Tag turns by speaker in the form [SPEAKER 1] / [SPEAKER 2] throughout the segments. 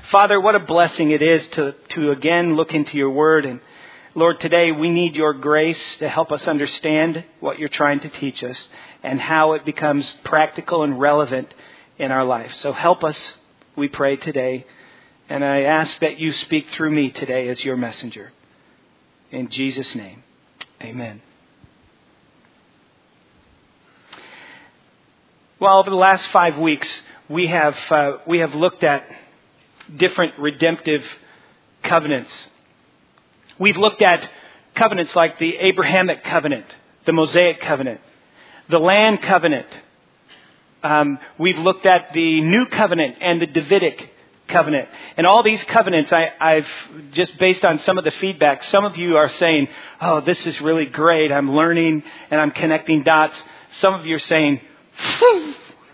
[SPEAKER 1] Father, what a blessing it is to again look into your word. And Lord, today we need your grace to help us understand what you're trying to teach us and how it becomes practical and relevant in our life. So help us, we pray today. And I ask that you speak through me today as your messenger. In Jesus' name, amen. Well, over the last 5 weeks, we have looked at different redemptive covenants. We've looked at covenants like the Abrahamic covenant, the Mosaic covenant, the land covenant. We've looked at the new covenant and the Davidic covenant. And all these covenants, I've just based on some of the feedback, some of you are saying, oh, this is really great. I'm learning and I'm connecting dots. Some of you are saying, phew.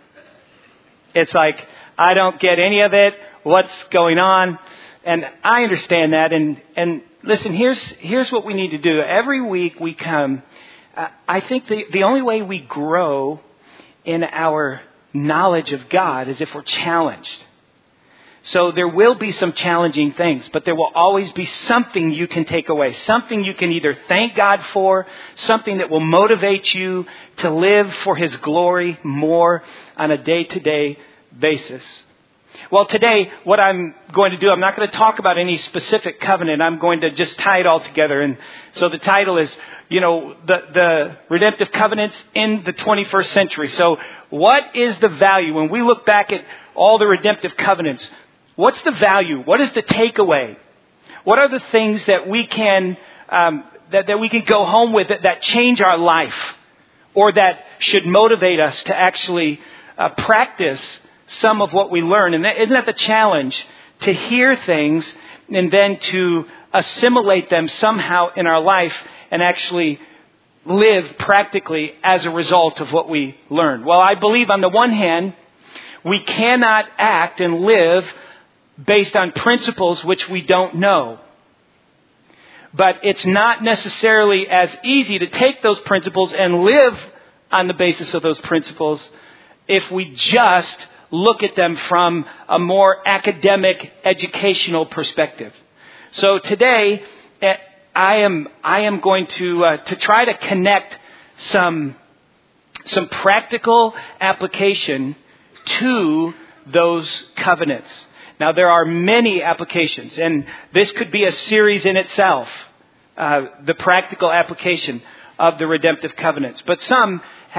[SPEAKER 1] It's like, I don't get any of it. What's going on? And I understand that. And listen, here's what we need to do. Every week we come, I think the only way we grow in our knowledge of God is if we're challenged. So there will be some challenging things, but there will always be something you can take away, something you can either thank God for, something that will motivate you to live for His glory more on a day-to-day basis. Well, today, what I'm going to do, I'm not going to talk about any specific covenant. I'm going to just tie it all together. And so the title is, the redemptive covenants in the 21st century. So what is the value? When we look back at all the redemptive covenants, what's the value? What is the takeaway? What are the things that we can that we can go home with that change our life, or that should motivate us to actually practice some of what we learn? And isn't that the challenge? To hear things and then to assimilate them somehow in our life and actually live practically as a result of what we learn. Well, I believe on the one hand, we cannot act and live based on principles which we don't know. But it's not necessarily as easy to take those principles and live on the basis of those principles if we just look at them from a more academic, educational perspective. So today, I am going to try to connect some practical application to those covenants. Now, there are many applications, and this could be a series in itself, the practical application of the redemptive covenants. But some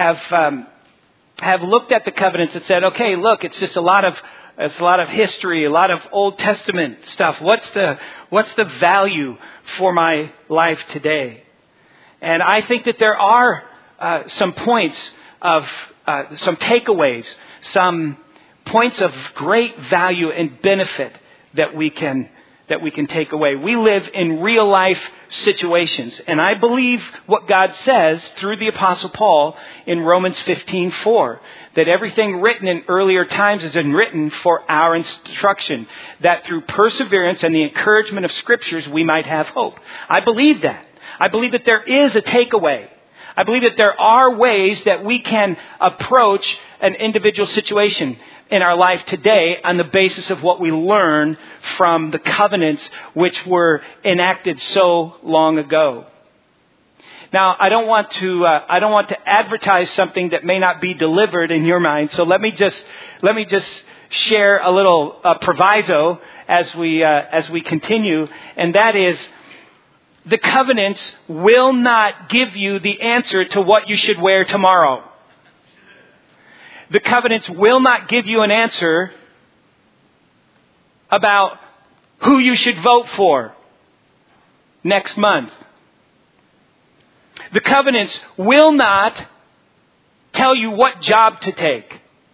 [SPEAKER 1] have looked at the covenants and said, okay, look, it's just a lot of history, a lot of Old Testament stuff. What's the value for my life today? And I think that there are some points of some takeaways, some points of great value and benefit that we can take away. We live in real life situations, and I believe what God says through the Apostle Paul in Romans 15:4, that everything written in earlier times has been written for our instruction, that through perseverance and the encouragement of Scriptures we might have hope. I believe that. I believe that there is a takeaway. I believe that there are ways that we can approach an individual situation in our life today on the basis of what we learn from the covenants which were enacted so long ago. Now, I don't want to advertise something that may not be delivered in your mind. So let me just share a little proviso as we continue, and that is, the covenants will not give you the answer to what you should wear tomorrow. The covenants will not give you an answer about who you should vote for next month. The covenants will not tell you what job to take.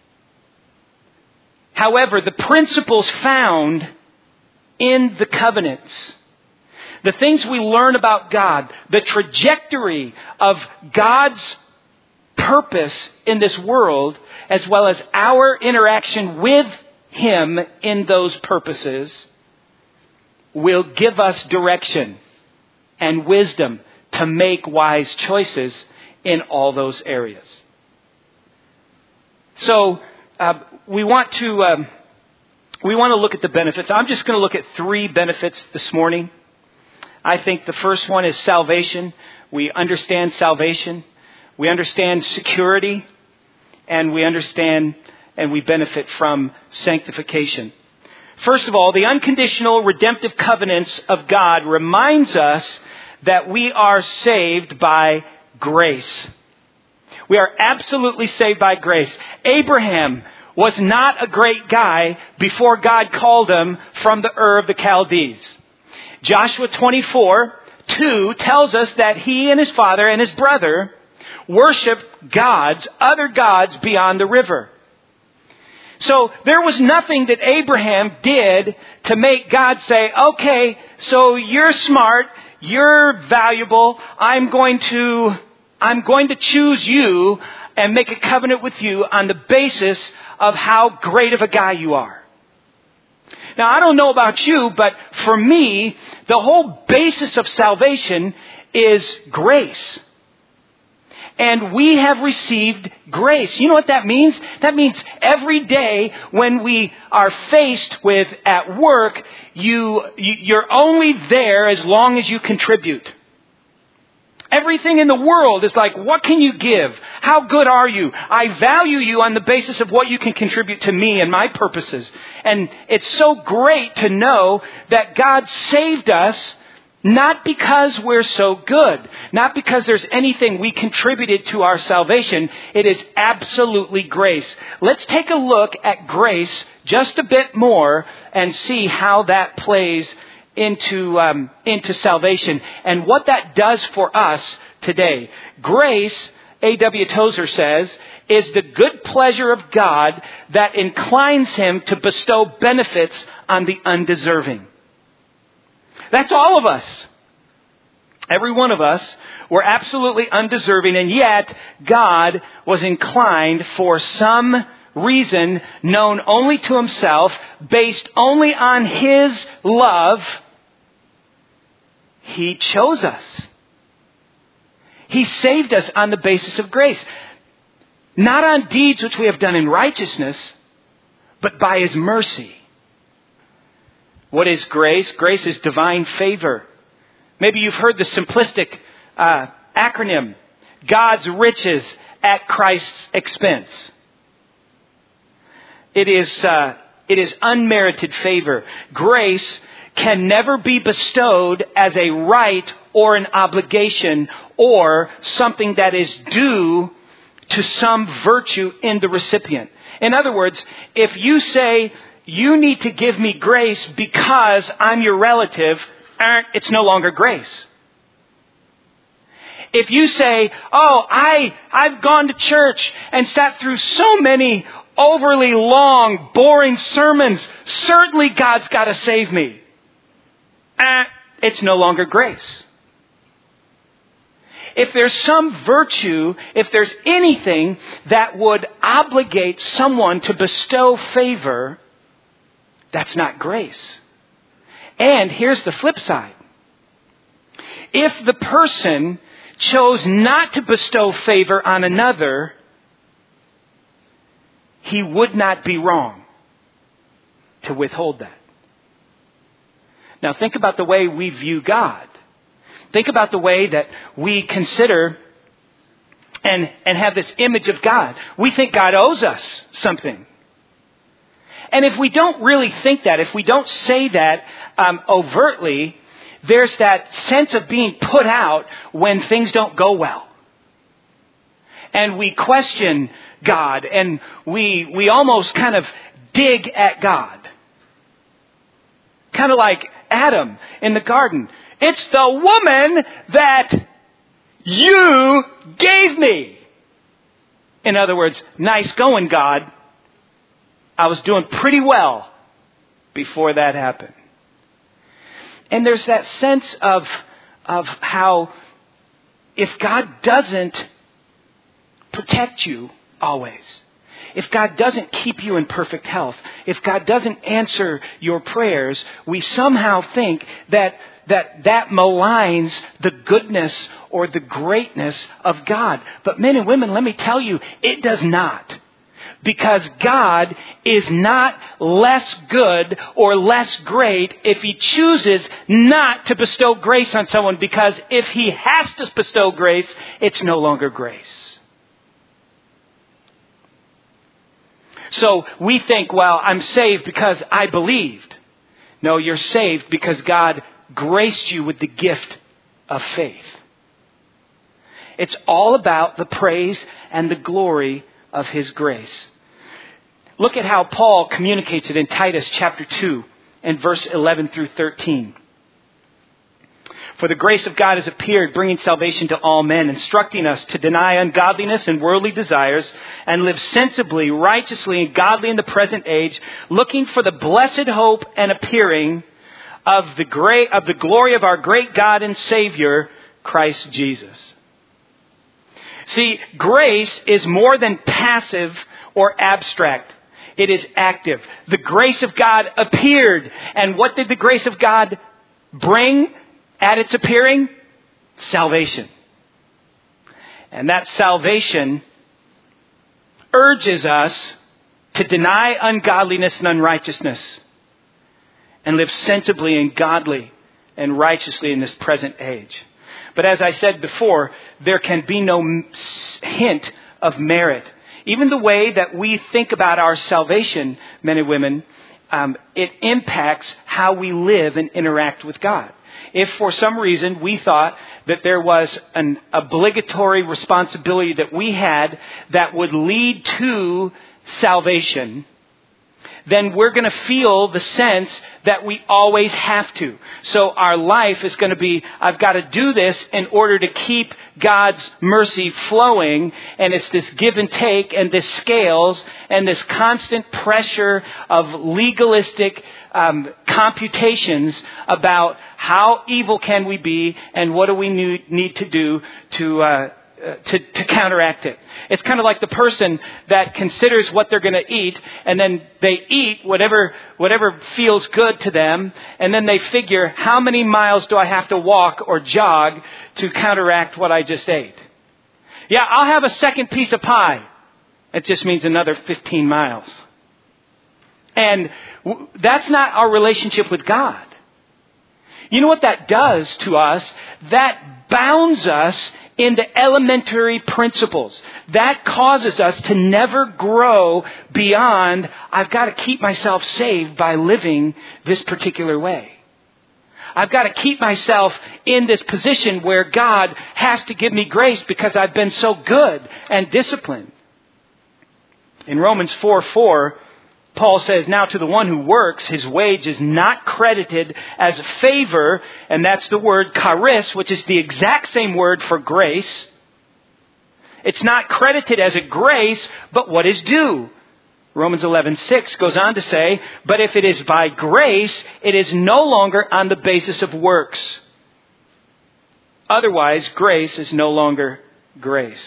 [SPEAKER 1] However, the principles found in the covenants, the things we learn about God, the trajectory of God's purpose in this world, as well as our interaction with Him in those purposes, will give us direction and wisdom to make wise choices in all those areas. So we want to we want to look at the benefits. I'm just going to look at 3 benefits this morning. I think the first one is salvation. We understand salvation. We understand security. And we understand and we benefit from sanctification. First of all, the unconditional redemptive covenants of God reminds us that we are saved by grace. We are absolutely saved by grace. Abraham was not a great guy before God called him from the Ur of the Chaldees. Joshua 24:2 tells us that he and his father and his brother worshiped other gods beyond the river. So there was nothing that Abraham did to make God say, okay, so you're smart, you're valuable, I'm going to choose you and make a covenant with you on the basis of how great of a guy you are. Now, I don't know about you, but for me, the whole basis of salvation is grace. And we have received grace. You know what that means? That means every day when we are faced with at work, you're only there as long as you contribute. Everything in the world is like, what can you give? How good are you? I value you on the basis of what you can contribute to me and my purposes. And it's so great to know that God saved us not because we're so good, not because there's anything we contributed to our salvation. It is absolutely grace. Let's take a look at grace just a bit more and see how that plays into salvation and what that does for us today. Grace, A.W. Tozer says, is the good pleasure of God that inclines him to bestow benefits on the undeserving. That's all of us. Every one of us were absolutely undeserving, and yet God was inclined for some reason known only to himself, based only on his love. He chose us. He saved us on the basis of grace. Not on deeds which we have done in righteousness, but by his mercy. What is grace? Grace is divine favor. Maybe you've heard the simplistic acronym, God's riches at Christ's expense. It is unmerited favor. Grace can never be bestowed as a right or an obligation or something that is due to some virtue in the recipient. In other words, if you say, you need to give me grace because I'm your relative, it's no longer grace. If you say, I've gone to church and sat through so many overly long, boring sermons, certainly God's got to save me. It's no longer grace. If there's some virtue, if there's anything that would obligate someone to bestow favor, that's not grace. And here's the flip side. If the person chose not to bestow favor on another, he would not be wrong to withhold that. Now think about the way we view God. Think about the way that we consider and have this image of God. We think God owes us something. And if we don't really think that, if we don't say that overtly, there's that sense of being put out when things don't go well. And we question God, and we almost kind of dig at God. Kind of like Adam in the garden. It's the woman that you gave me. In other words, nice going, God. I was doing pretty well before that happened. And there's that sense of how if God doesn't protect you always, if God doesn't keep you in perfect health, if God doesn't answer your prayers, we somehow think that maligns the goodness or the greatness of God. But men and women, let me tell you, it does not. Because God is not less good or less great if He chooses not to bestow grace on someone, because if He has to bestow grace, it's no longer grace. So we think, well, I'm saved because I believed. No, you're saved because God graced you with the gift of faith. It's all about the praise and the glory of His grace. Look at how Paul communicates it in Titus chapter 2 and verse 11 through 13. For the grace of God has appeared, bringing salvation to all men, instructing us to deny ungodliness and worldly desires, and live sensibly, righteously, and godly in the present age, looking for the blessed hope and appearing of the glory of our great God and Savior, Christ Jesus. See, grace is more than passive or abstract. It is active. The grace of God appeared. And what did the grace of God bring at its appearing? Salvation. And that salvation urges us to deny ungodliness and unrighteousness and live sensibly and godly and righteously in this present age. But as I said before, there can be no hint of merit. Even the way that we think about our salvation, men and women, it impacts how we live and interact with God. If for some reason we thought that there was an obligatory responsibility that we had that would lead to salvation, then we're going to feel the sense that we always have to. So our life is going to be, I've got to do this in order to keep God's mercy flowing. And it's this give and take and this scales and this constant pressure of legalistic computations about how evil can we be and what do we need to do to counteract it. It's kind of like the person that considers what they're going to eat, and then they eat whatever feels good to them, and then they figure, how many miles do I have to walk or jog to counteract what I just ate? Yeah, I'll have a second piece of pie. It just means another 15 miles. And that's not our relationship with God. You know what that does to us? That bounds us into elementary principles. That causes us to never grow beyond, I've got to keep myself saved by living this particular way. I've got to keep myself in this position where God has to give me grace because I've been so good and disciplined. In Romans 4:4, Paul says, now to the one who works, his wage is not credited as a favor. And that's the word charis, which is the exact same word for grace. It's not credited as a grace, but what is due. Romans 11:6 goes on to say, but if it is by grace, it is no longer on the basis of works. Otherwise, grace is no longer grace.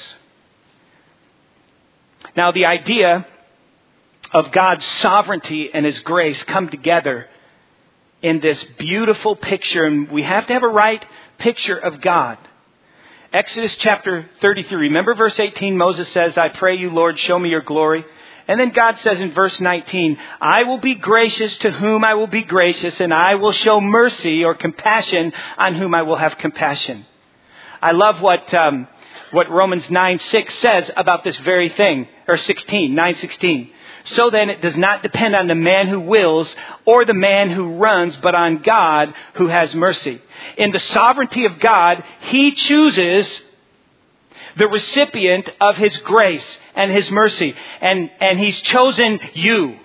[SPEAKER 1] Now, the idea of God's sovereignty and His grace come together in this beautiful picture. And we have to have a right picture of God. Exodus chapter 33. Remember verse 18, Moses says, I pray you, Lord, show me your glory. And then God says in verse 19, I will be gracious to whom I will be gracious, and I will show mercy or compassion on whom I will have compassion. I love what Romans 9:6 says about this very thing, or 9:16. So then it does not depend on the man who wills or the man who runs, but on God who has mercy. In the sovereignty of God, He chooses the recipient of His grace and His mercy. And He's chosen you.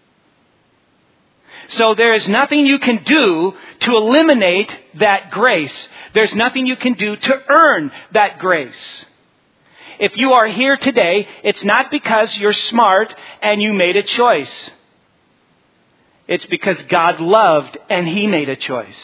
[SPEAKER 1] So there is nothing you can do to eliminate that grace. There's nothing you can do to earn that grace. If you are here today, it's not because you're smart and you made a choice. It's because God loved and He made a choice.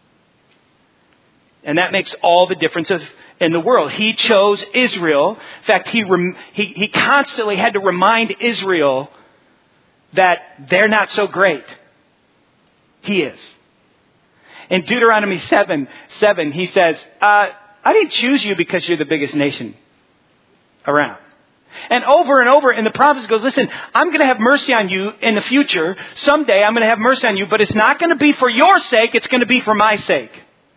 [SPEAKER 1] And that makes all the difference in the world. He chose Israel. In fact, he constantly had to remind Israel that they're not so great. He is. In Deuteronomy 7, he says, I didn't choose you because you're the biggest nation around. And over in the prophets goes, listen, I'm going to have mercy on you in the future. Someday I'm going to have mercy on you, but it's not going to be for your sake. It's going to be for my sake.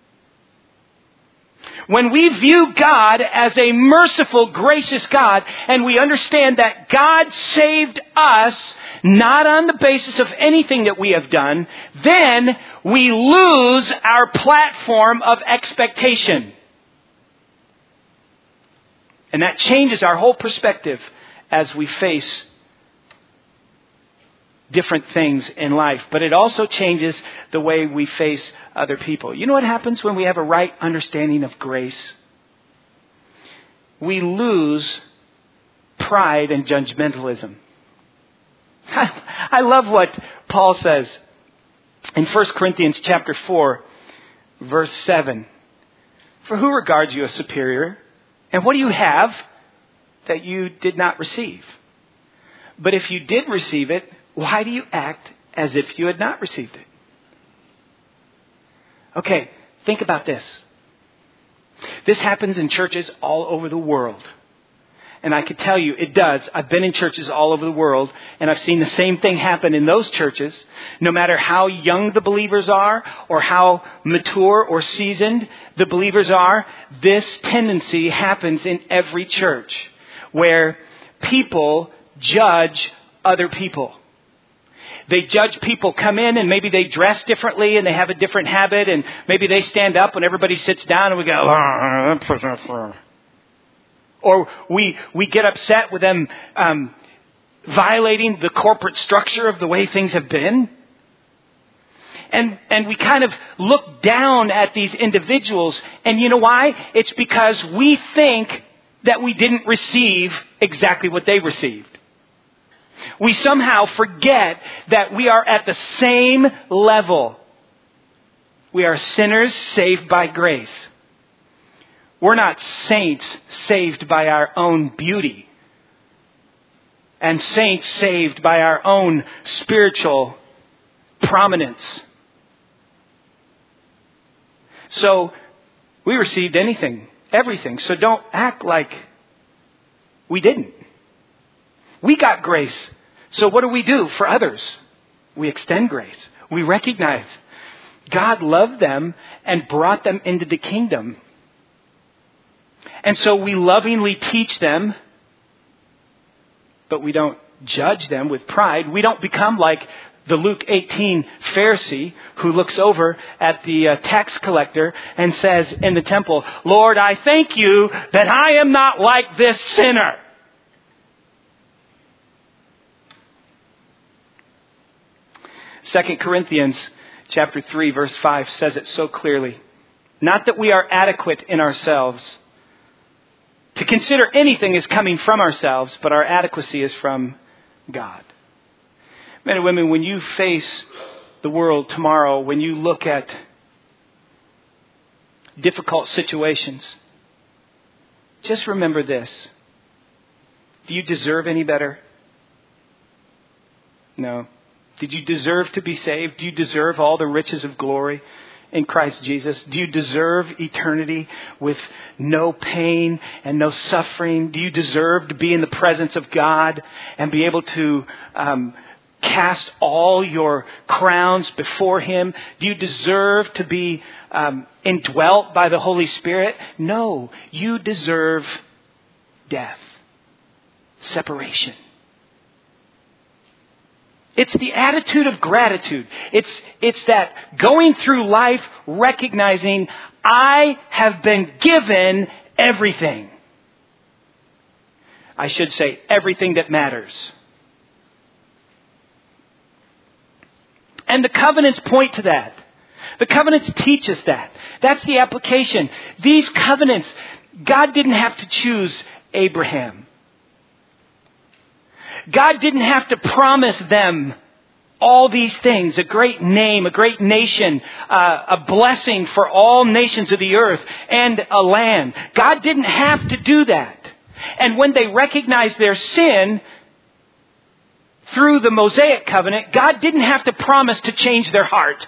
[SPEAKER 1] When we view God as a merciful, gracious God, and we understand that God saved us not on the basis of anything that we have done, then we lose our platform of expectation. And that changes our whole perspective as we face different things in life. But it also changes the way we face other people. You know what happens when we have a right understanding of grace? We lose pride and judgmentalism. I love what Paul says in 1 Corinthians chapter 4, verse 7. For who regards you as superior? And what do you have that you did not receive? But if you did receive it, why do you act as if you had not received it? Okay, think about this. This happens in churches all over the world. And I can tell you, it does. I've been in churches all over the world, and I've seen the same thing happen in those churches. No matter how young the believers are, or how mature or seasoned the believers are, this tendency happens in every church, where people judge other people. They judge people come in and maybe they dress differently and they have a different habit, and maybe they stand up when everybody sits down and we go, or we get upset with them violating the corporate structure of the way things have been. And we kind of look down at these individuals. And you know why? It's because we think that we didn't receive exactly what they received. We somehow forget that we are at the same level. We are sinners saved by grace. We're not saints saved by our own beauty, and saints saved by our own spiritual prominence. So we received everything. So don't act like we didn't. We got grace. So what do we do for others? We extend grace. We recognize God loved them and brought them into the kingdom. And so we lovingly teach them, but we don't judge them with pride. We don't become like the Luke 18 Pharisee who looks over at the tax collector and says in the temple, Lord, I thank you that I am not like this sinner. Second Corinthians chapter 3 verse 5 says it so clearly. Not that we are adequate in ourselves to consider anything as coming from ourselves, but our adequacy is from God. Men and women, when you face the world tomorrow, when you look at difficult situations, just remember this. Do you deserve any better? No. Did you deserve to be saved? Do you deserve all the riches of glory in Christ Jesus? Do you deserve eternity with no pain and no suffering? Do you deserve to be in the presence of God and be able to cast all your crowns before Him? Do you deserve to be indwelt by the Holy Spirit? No, you deserve death, separation. It's the attitude of gratitude. It's that going through life recognizing I have been given everything. I should say everything that matters. And the covenants point to that. The covenants teach us that. That's the application. These covenants, God didn't have to choose Abraham. God didn't have to promise them all these things, a great name, a great nation, a blessing for all nations of the earth, and a land. God didn't have to do that. And when they recognized their sin through the Mosaic covenant, God didn't have to promise to change their heart.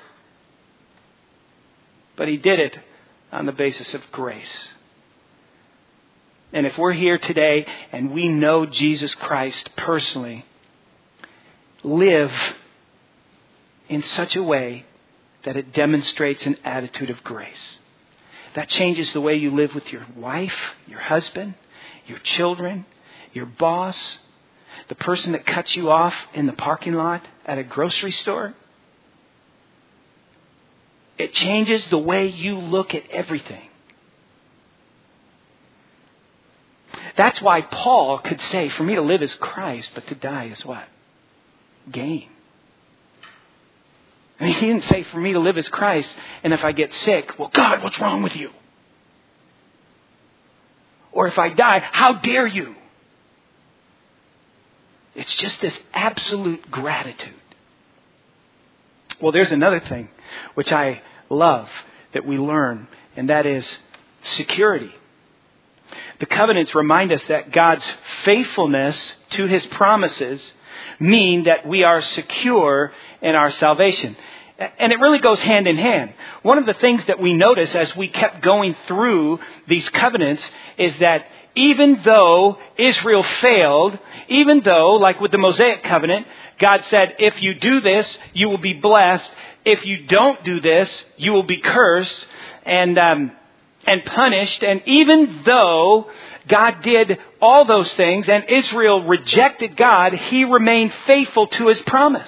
[SPEAKER 1] But He did it on the basis of grace. and if we're here today and we know Jesus Christ personally, live in such a way that it demonstrates an attitude of grace. That changes the way you live with your wife, your husband, your children, your boss, the person that cuts you off in the parking lot at a grocery store. It changes the way you look at everything. That's why Paul could say, for me to live is Christ, but to die is what? Gain. I mean, he didn't say for me to live is Christ, and if I get sick, well, God, what's wrong with you? Or if I die, how dare you? It's just this absolute gratitude. Well, there's another thing which I love that we learn, and that is security. The covenants remind us that God's faithfulness to His promises mean that we are secure in our salvation. And it really goes hand in hand. One of the things that we notice as we kept going through these covenants is that even though Israel failed, even though, like with the Mosaic covenant, God said, if you do this, you will be blessed. If you don't do this, you will be cursed and punished. And even though God did all those things and Israel rejected God, He remained faithful to His promise.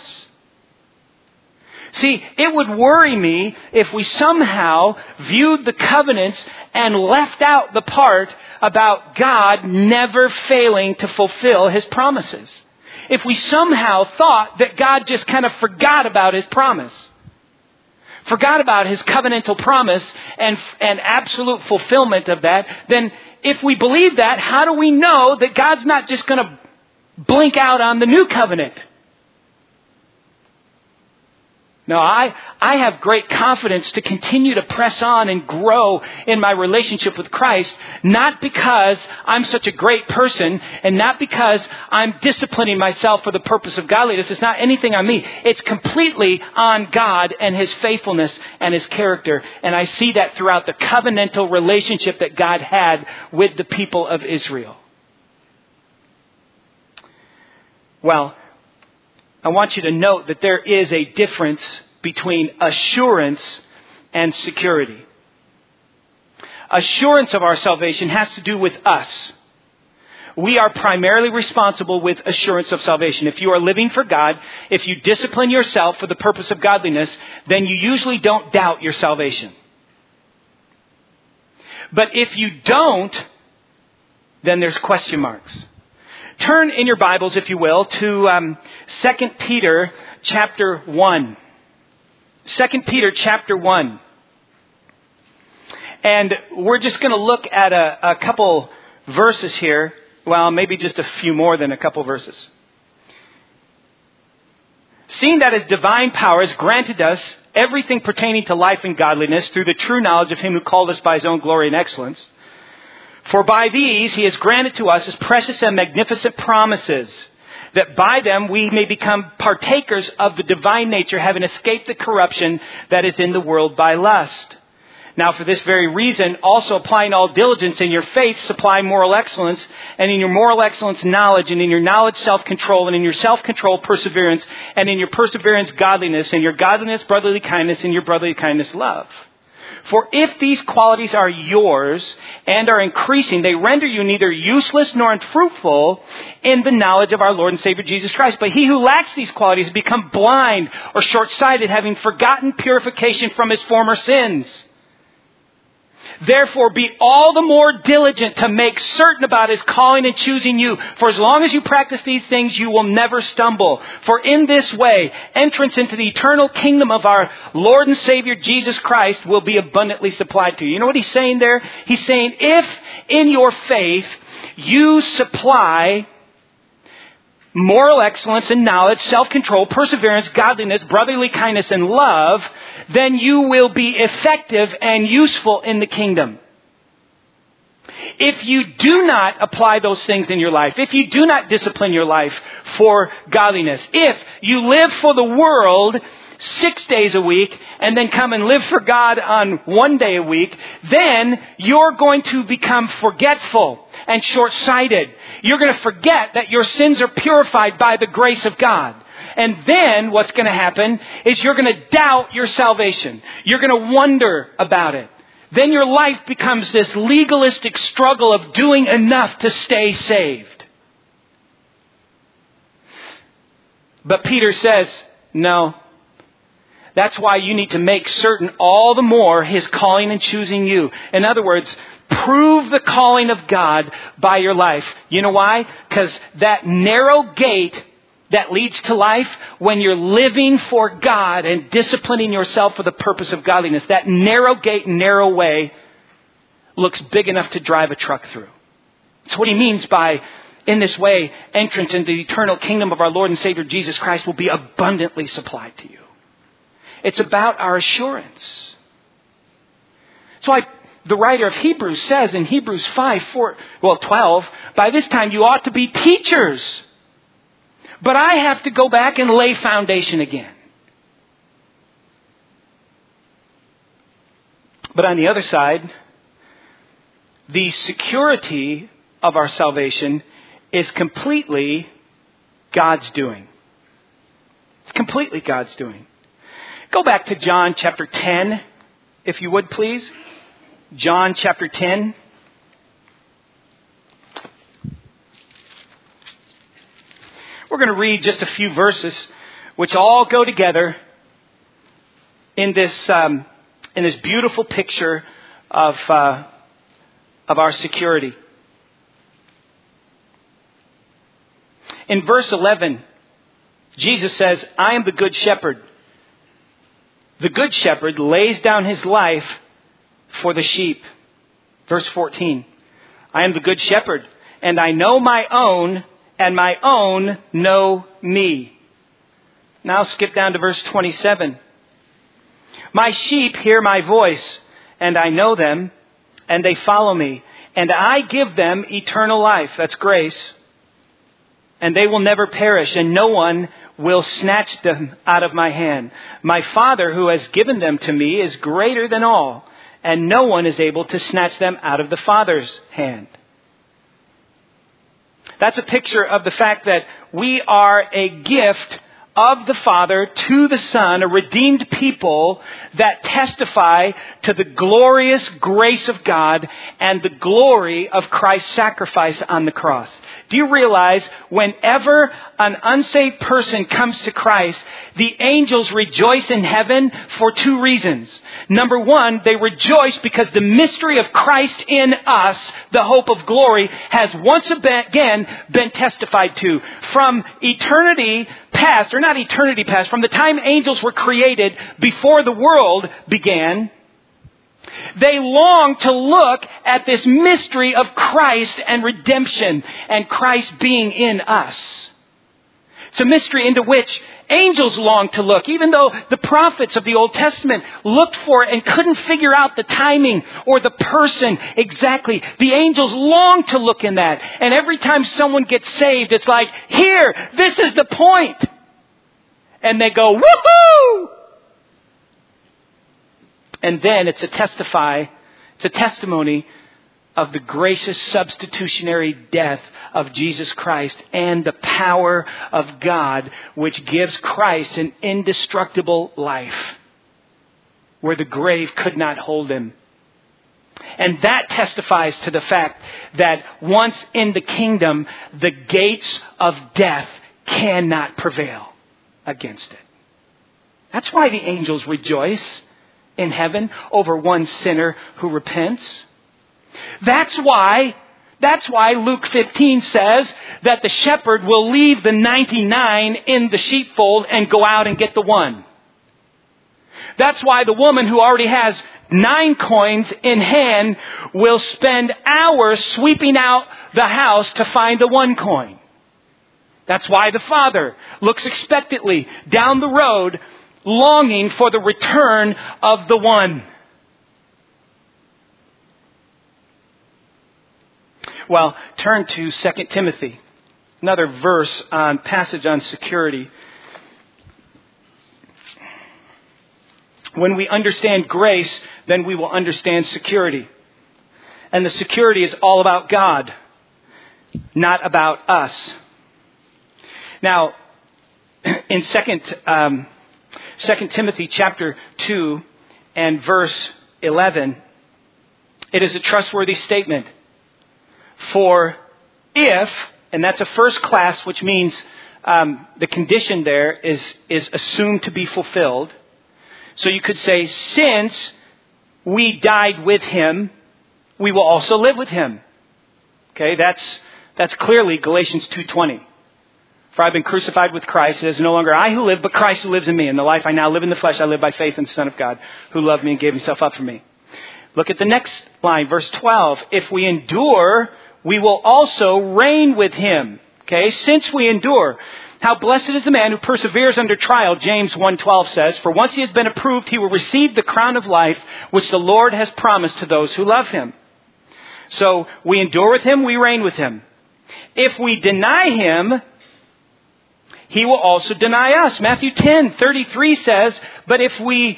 [SPEAKER 1] See, it would worry me if we somehow viewed the covenants and left out the part about God never failing to fulfill His promises. If we somehow thought that God just kind of forgot about His promise, forgot about His covenantal promise and absolute fulfillment of that, then if we believe that, how do we know that God's not just going to blink out on the new covenant? No, I have great confidence to continue to press on and grow in my relationship with Christ, not because I'm such a great person and not because I'm disciplining myself for the purpose of godliness. It's not anything on me. It's completely on God and His faithfulness and His character. And I see that throughout the covenantal relationship that God had with the people of Israel. Well, I want you to note that there is a difference between assurance and security. Assurance of our salvation has to do with us. We are primarily responsible with assurance of salvation. If you are living for God, if you discipline yourself for the purpose of godliness, then you usually don't doubt your salvation. But if you don't, then there's question marks. Turn in your Bibles, if you will, to 2 Peter chapter 1. 2 Peter chapter 1. And we're just going to look at a couple verses here. Well, maybe just a few more than a couple verses. Seeing that His divine power has granted us everything pertaining to life and godliness through the true knowledge of Him who called us by His own glory and excellence. For by these He has granted to us His precious and magnificent promises, that by them we may become partakers of the divine nature, having escaped the corruption that is in the world by lust. Now for this very reason, also applying all diligence, in your faith supply moral excellence, and in your moral excellence knowledge, and in your knowledge self-control, and in your self-control perseverance, and in your perseverance godliness, and your godliness brotherly kindness, and your brotherly kindness love. For if these qualities are yours and are increasing, they render you neither useless nor unfruitful in the knowledge of our Lord and Savior Jesus Christ. But he who lacks these qualities has become blind or short-sighted, having forgotten purification from his former sins. Therefore, be all the more diligent to make certain about His calling and choosing you. For as long as you practice these things, you will never stumble. For in this way, entrance into the eternal kingdom of our Lord and Savior Jesus Christ will be abundantly supplied to you. You know what he's saying there? He's saying, if in your faith you supply moral excellence and knowledge, self-control, perseverance, godliness, brotherly kindness, and love, then you will be effective and useful in the kingdom. If you do not apply those things in your life, if you do not discipline your life for godliness, if you live for the world 6 days a week and then come and live for God on 1 day a week, then you're going to become forgetful and short-sighted. You're going to forget that your sins are purified by the grace of God. And then what's going to happen is you're going to doubt your salvation. You're going to wonder about it. Then your life becomes this legalistic struggle of doing enough to stay saved. But Peter says, no. That's why you need to make certain all the more His calling and choosing you. In other words, prove the calling of God by your life. You know why? Because that narrow gate that leads to life, when you're living for God and disciplining yourself for the purpose of godliness, that narrow gate, narrow way looks big enough to drive a truck through. That's what he means by, in this way, entrance into the eternal kingdom of our Lord and Savior Jesus Christ will be abundantly supplied to you. It's about our assurance. That's why the writer of Hebrews says in Hebrews 12, by this time you ought to be teachers. But I have to go back and lay foundation again. But on the other side, the security of our salvation is completely God's doing. It's completely God's doing. Go back to John chapter 10, if you would please. John chapter 10. We're going to read just a few verses which all go together in this beautiful picture of our security. In verse 11, Jesus says, I am the good shepherd. The good shepherd lays down his life for the sheep. Verse 14, I am the good shepherd, and I know my own, and my own know me. Now skip down to verse 27. My sheep hear my voice, and I know them, and they follow me. And I give them eternal life. That's grace. And they will never perish, and no one will snatch them out of my hand. My Father who has given them to me is greater than all, and no one is able to snatch them out of the Father's hand. That's a picture of the fact that we are a gift of the Father to the Son, a redeemed people that testify to the glorious grace of God and the glory of Christ's sacrifice on the cross. Do you realize whenever an unsaved person comes to Christ, the angels rejoice in heaven for two reasons. Number one, they rejoice because the mystery of Christ in us, the hope of glory, has once again been testified to. From eternity past, or not eternity past, from the time angels were created before the world began, they long to look at this mystery of Christ and redemption and Christ being in us. It's a mystery into which angels long to look, even though the prophets of the Old Testament looked for it and couldn't figure out the timing or the person exactly. The angels long to look in that. And every time someone gets saved, it's like, here, this is the point. And they go, woohoo! And then it's a testimony of the gracious substitutionary death of Jesus Christ and the power of God, which gives Christ an indestructible life where the grave could not hold him. And that testifies to the fact that once in the kingdom, the gates of death cannot prevail against it. That's why the angels rejoice in heaven over one sinner who repents. That's why Luke 15 says that the shepherd will leave the 99 in the sheepfold and go out and get the one. That's why the woman who already has 9 coins in hand will spend hours sweeping out the house to find the 1 coin. That's why the father looks expectantly down the road, longing for the return of the one. Well, turn to 2 Timothy, another passage on security. When we understand grace, then we will understand security. And the security is all about God, not about us. Now, in 2 Timothy chapter 2 and verse 11, it is a trustworthy statement. For if, and that's a first class, which means the condition there is assumed to be fulfilled. So you could say, since we died with him, we will also live with him. Okay, that's clearly Galatians 2:20. For I've been crucified with Christ. It is no longer I who live, but Christ who lives in me. In the life I now live in the flesh, I live by faith in the Son of God, who loved me and gave himself up for me. Look at the next line, verse 12. If we endure, we will also reign with him. Okay, since we endure. How blessed is the man who perseveres under trial, James 1:12 says. For once he has been approved, he will receive the crown of life, which the Lord has promised to those who love him. So we endure with him, we reign with him. If we deny him, he will also deny us. Matthew 10:33 says, but if we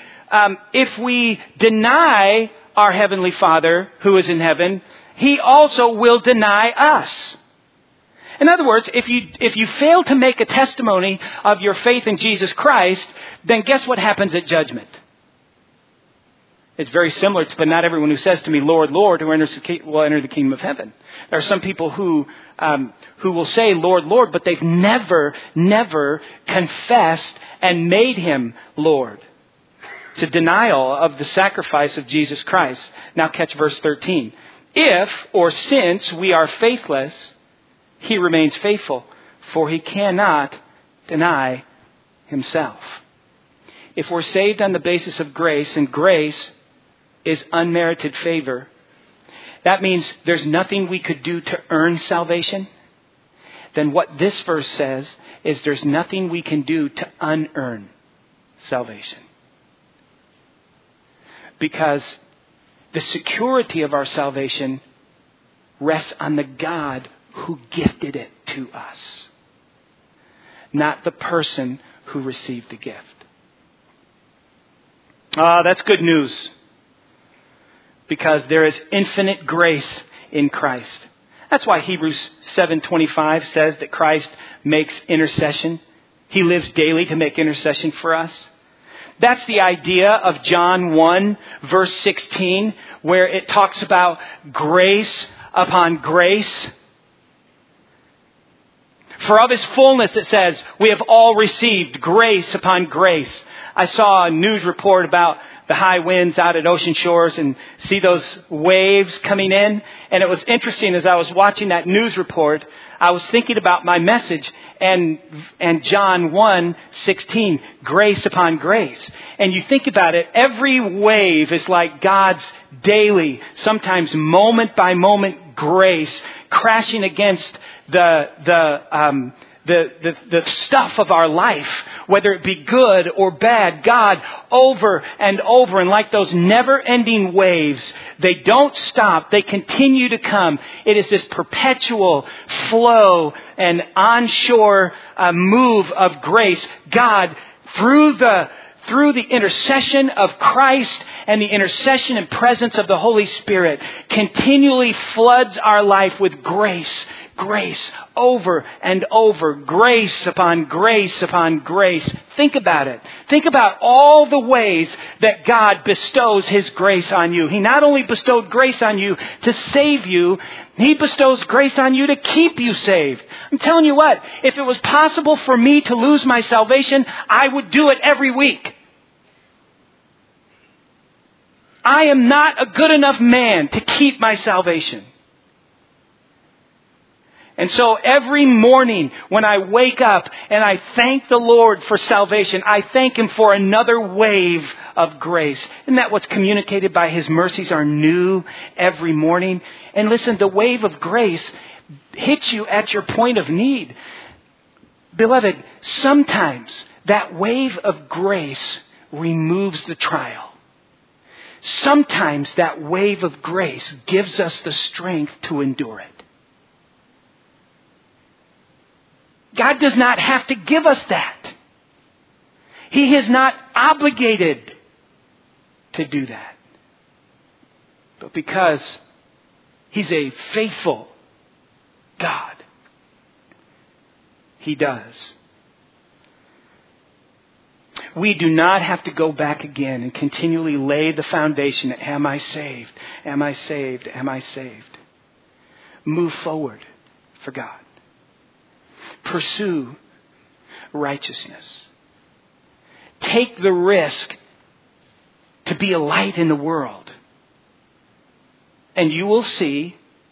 [SPEAKER 1] deny our heavenly Father who is in heaven, he also will deny us. In other words, if you fail to make a testimony of your faith in Jesus Christ, then guess what happens at judgment? It's very similar to, but not everyone who says to me, Lord, Lord, will enter the kingdom of heaven. There are some people who will say, Lord, Lord, but they've never confessed and made him Lord. It's a denial of the sacrifice of Jesus Christ. Now catch verse 13. If, or since, we are faithless, he remains faithful, for he cannot deny himself. If we're saved on the basis of grace, and grace is unmerited favor, that means there's nothing we could do to earn salvation. Then what this verse says is there's nothing we can do to unearn salvation. Because the security of our salvation rests on the God who gifted it to us, not the person who received the gift. That's good news. Because there is infinite grace in Christ. That's why Hebrews 7:25 says that Christ makes intercession. He lives daily to make intercession for us. That's the idea of John 1 verse 16, where it talks about grace upon grace. For of his fullness, it says, we have all received grace upon grace. I saw a news report about the high winds out at Ocean Shores and see those waves coming in. And it was interesting as I was watching that news report, I was thinking about my message and John 1:16, grace upon grace. And you think about it, every wave is like God's daily, sometimes moment by moment grace crashing against the stuff of our life, whether it be good or bad. God over and over, and like those never-ending waves, they don't stop. They continue to come. It is this perpetual flow and onshore move of grace. God, through the intercession of Christ and the intercession and presence of the Holy Spirit, continually floods our life with grace. Grace over and over. Grace upon grace upon grace. Think about it. Think about all the ways that God bestows his grace on you. He not only bestowed grace on you to save you, he bestows grace on you to keep you saved. I'm telling you what, if it was possible for me to lose my salvation, I would do it every week. I am not a good enough man to keep my salvation. And so every morning when I wake up and I thank the Lord for salvation, I thank him for another wave of grace. Isn't that what's communicated by his mercies are new every morning? And listen, the wave of grace hits you at your point of need. Beloved, sometimes that wave of grace removes the trial. Sometimes that wave of grace gives us the strength to endure it. God does not have to give us that. He is not obligated to do that. But because He's a faithful God, He does. We do not have to go back again and continually lay the foundation. Am I saved? Am I saved? Am I saved? Move forward for God. Pursue righteousness. Take the risk to be a light in the world. And you will see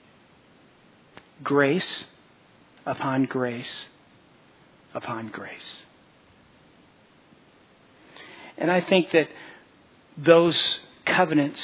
[SPEAKER 1] grace upon grace upon grace. And I think that those covenants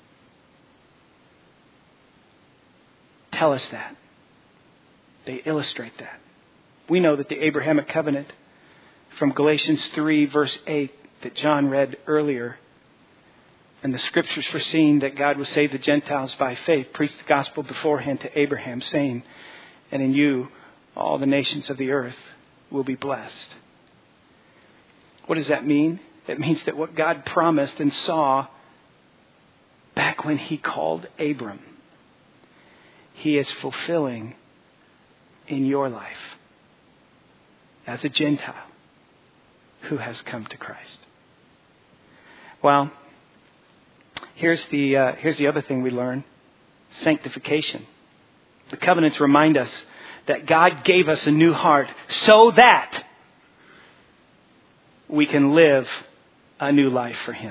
[SPEAKER 1] tell us that. They illustrate that. We know that the Abrahamic covenant from Galatians 3 verse 8 that John read earlier, and the scriptures foreseeing that God would save the Gentiles by faith, preached the gospel beforehand to Abraham, saying, and in you all the nations of the earth will be blessed. What does that mean? It means that what God promised and saw back when He called Abram, He is fulfilling in your life as a Gentile who has come to Christ. Well, here's the other thing we learn. Sanctification. The covenants remind us that God gave us a new heart so that we can live a new life for Him.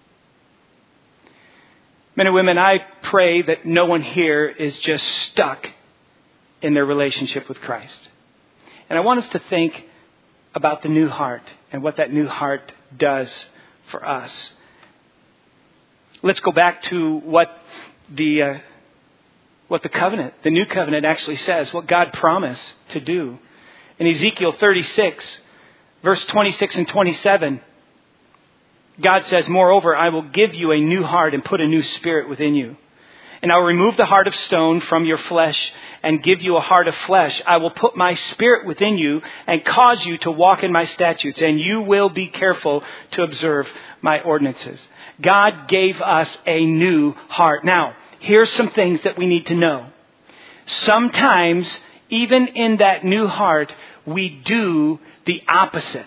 [SPEAKER 1] Men and women, I pray that no one here is just stuck in their relationship with Christ. And I want us to think about the new heart and what that new heart does for us. Let's go back to what the covenant, the new covenant actually says, what God promised to do. In Ezekiel 36, verse 26 and 27, God says, moreover, I will give you a new heart and put a new spirit within you. And I will remove the heart of stone from your flesh and give you a heart of flesh. I will put my spirit within you and cause you to walk in my statutes, and you will be careful to observe my ordinances. God gave us a new heart. Now, here's some things that we need to know. Sometimes, even in that new heart, we do the opposite.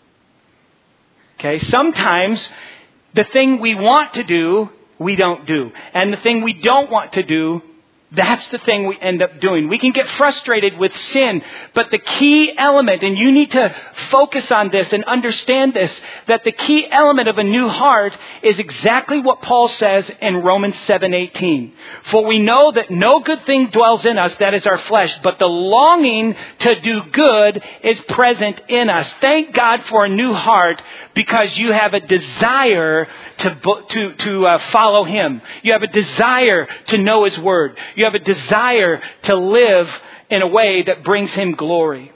[SPEAKER 1] Okay, sometimes the thing we want to do, we don't do. And the thing we don't want to do, that's the thing we end up doing. We can get frustrated with sin, but the key element, and you need to focus on this and understand this, that the key element of a new heart is exactly what Paul says in Romans 7:18. For we know that no good thing dwells in us, that is our flesh, but the longing to do good is present in us. Thank God for a new heart, because you have a desire to follow Him. You have a desire to know His Word. You have a desire to live in a way that brings Him glory.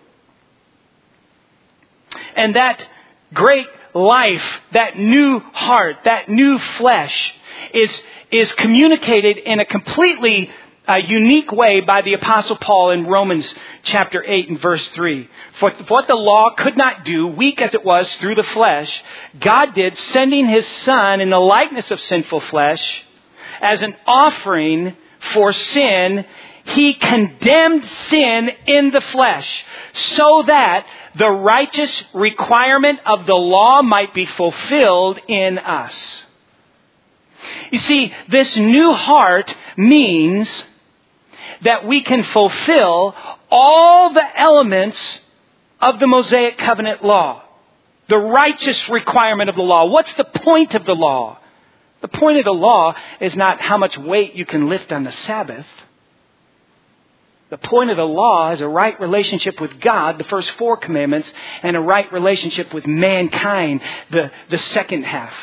[SPEAKER 1] And that great life, that new heart, that new flesh is communicated in a completely unique way by the Apostle Paul in Romans chapter 8 and verse 3. For what the law could not do, weak as it was through the flesh, God did, sending His Son in the likeness of sinful flesh as an offering for sin. He condemned sin in the flesh so that the righteous requirement of the law might be fulfilled in us. You see, this new heart means that we can fulfill all the elements of the Mosaic covenant law. The righteous requirement of the law. What's the point of the law? The point of the law is not how much weight you can lift on the Sabbath. The point of the law is a right relationship with God, the first 4 commandments, and a right relationship with mankind, the second half.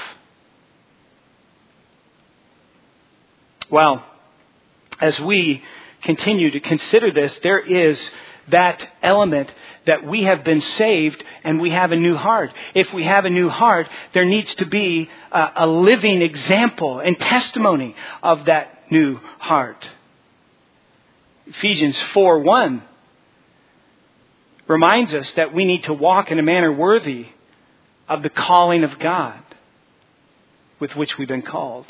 [SPEAKER 1] Well, as we continue to consider this, there is that element that we have been saved and we have a new heart. If we have a new heart, there needs to be a living example and testimony of that new heart. Ephesians 4:1 reminds us that we need to walk in a manner worthy of the calling of God. with which we've been called.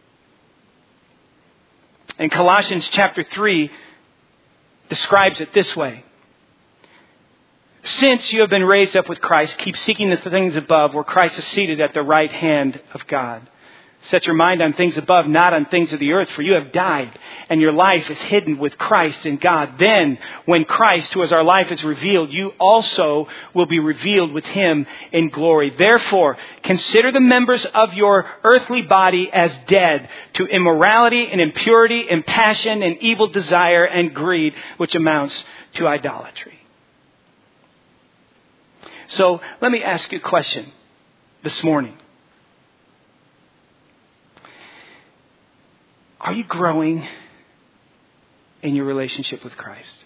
[SPEAKER 1] And Colossians chapter 3 describes it this way. Since you have been raised up with Christ, keep seeking the things above where Christ is seated at the right hand of God. Set your mind on things above, not on things of the earth, for you have died, and your life is hidden with Christ in God. Then, when Christ, who is our life, is revealed, you also will be revealed with Him in glory. Therefore, consider the members of your earthly body as dead to immorality and impurity and passion and evil desire and greed, which amounts to idolatry. So, let me ask you a question this morning. Are you growing in your relationship with Christ?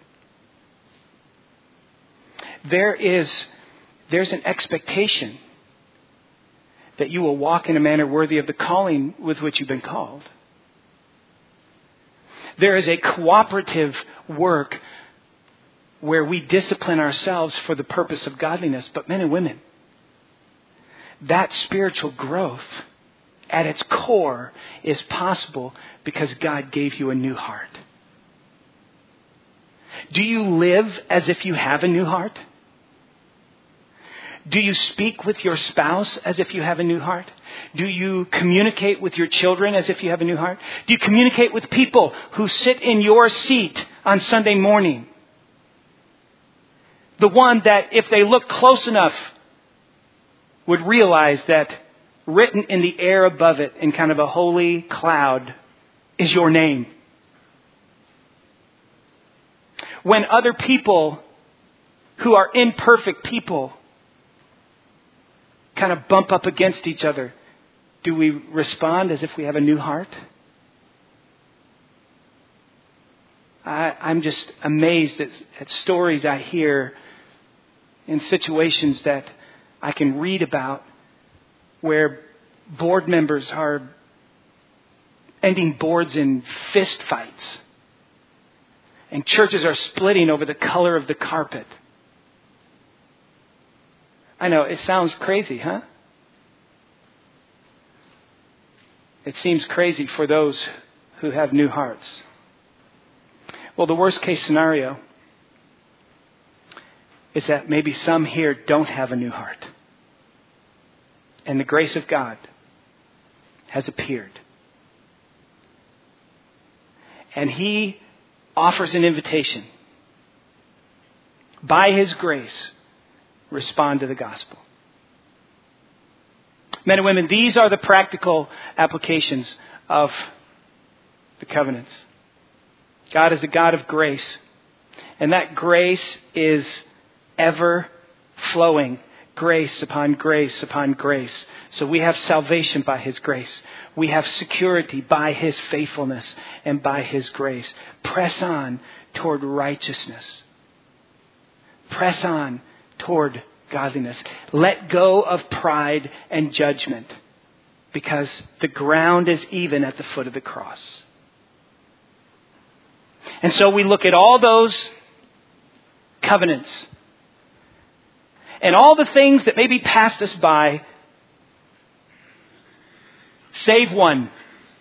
[SPEAKER 1] There's an expectation that you will walk in a manner worthy of the calling with which you've been called. There is a cooperative work where we discipline ourselves for the purpose of godliness. But men and women, that spiritual growth at its core is possible because God gave you a new heart. Do you live as if you have a new heart? Do you speak with your spouse as if you have a new heart? Do you communicate with your children as if you have a new heart? Do you communicate with people who sit in your seat on Sunday morning? The one that, if they look close enough, would realize that written in the air above it in kind of a holy cloud is your name. When other people who are imperfect people kind of bump up against each other, do we respond as if we have a new heart? I'm just amazed at stories I hear in situations that I can read about where board members are ending boards in fist fights. And churches are splitting over the color of the carpet. I know, it sounds crazy, huh? It seems crazy for those who have new hearts. Well, the worst case scenario is that maybe some here don't have a new heart. And the grace of God has appeared. And He offers an invitation. By His grace, respond to the gospel. Men and women, these are the practical applications of the covenants. God is a God of grace. And that grace is ever flowing. Grace upon grace upon grace. So we have salvation by His grace. We have security by His faithfulness and by His grace. Press on toward righteousness. Press on toward godliness. Let go of pride and judgment, because the ground is even at the foot of the cross. And so we look at all those covenants and all the things that maybe passed us by, save one.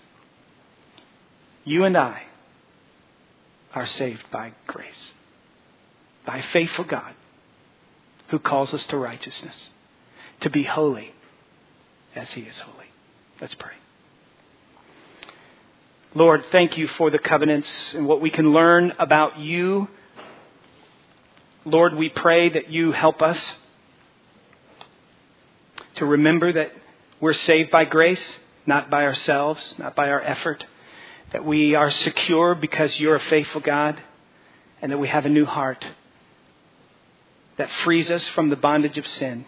[SPEAKER 1] You and I are saved by grace, by a faithful God who calls us to righteousness, to be holy as He is holy. Let's pray. Lord, thank You for the covenants and what we can learn about You. Lord, we pray that You help us to remember that we're saved by grace, not by ourselves, not by our effort. That we are secure because You're a faithful God, and that we have a new heart that frees us from the bondage of sin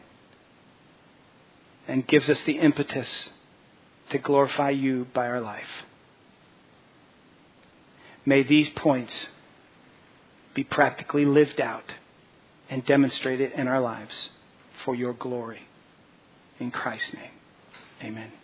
[SPEAKER 1] and gives us the impetus to glorify You by our life. May these points be practically lived out and demonstrated in our lives for Your glory. In Christ's name, amen.